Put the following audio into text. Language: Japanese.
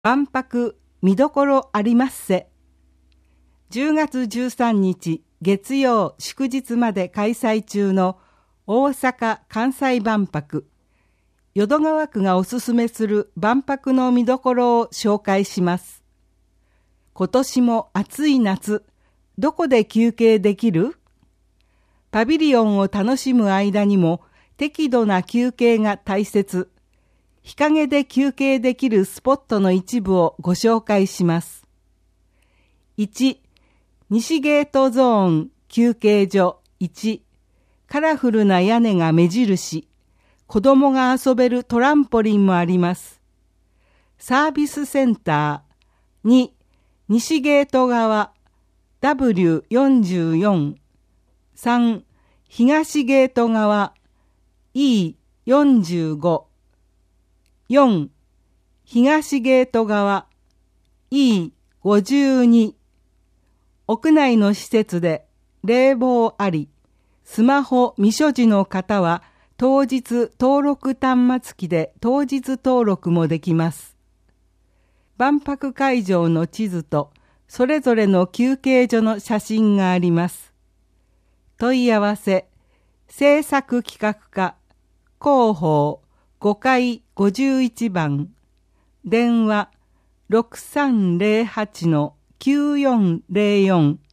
万博見どころありますせ。10月13日月曜祝日まで開催中の大阪・関西万博。淀川区がおすすめする万博の見どころを紹介します。今年も暑い夏、どこで休憩できる？パビリオンを楽しむ間にも適度な休憩が大切。日陰で休憩できるスポットの一部をご紹介します。1、西ゲートゾーン休憩所1、カラフルな屋根が目印、子供が遊べるトランポリンもあります。サービスセンター2、西ゲート側 W44 3、東ゲート側 E45 4、東ゲート側 E52。屋内の施設で冷房あり、スマホ未所持の方は当日登録端末機で当日登録もできます。万博会場の地図とそれぞれの休憩所の写真があります。問い合わせ、制作企画課、広報5階51番、電話 6308-9404